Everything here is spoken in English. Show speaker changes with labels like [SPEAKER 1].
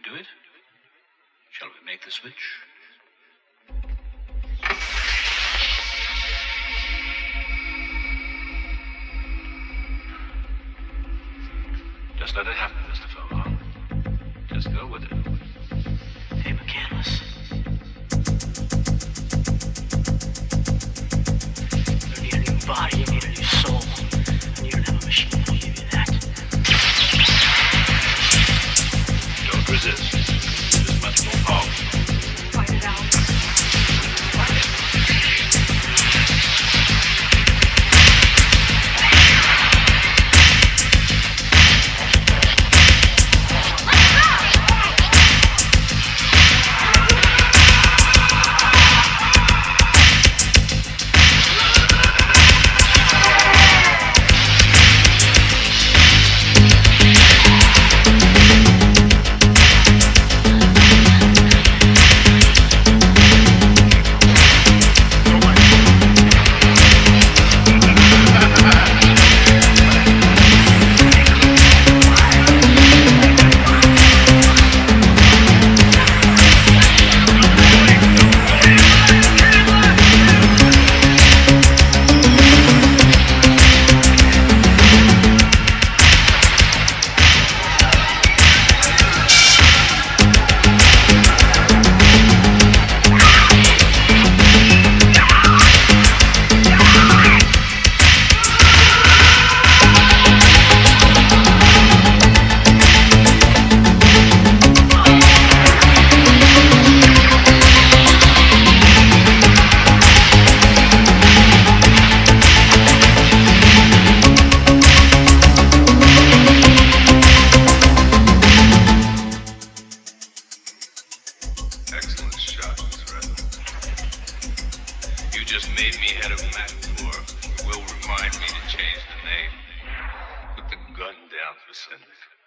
[SPEAKER 1] do it? Shall we make the switch? Just let it happen, Mr. Furlong. Just go with it.
[SPEAKER 2] Hey, McCandless. You don't need a new body, you need a new soul. And you don't have a machine that'll give you that.
[SPEAKER 1] Don't resist. It is much more powerful.
[SPEAKER 3] Find it out.
[SPEAKER 1] Find it.
[SPEAKER 4] Excellent shot, Miss Redmond. You just made me head of MAC-4. Will remind me to change the name. Put the gun down for Cindric.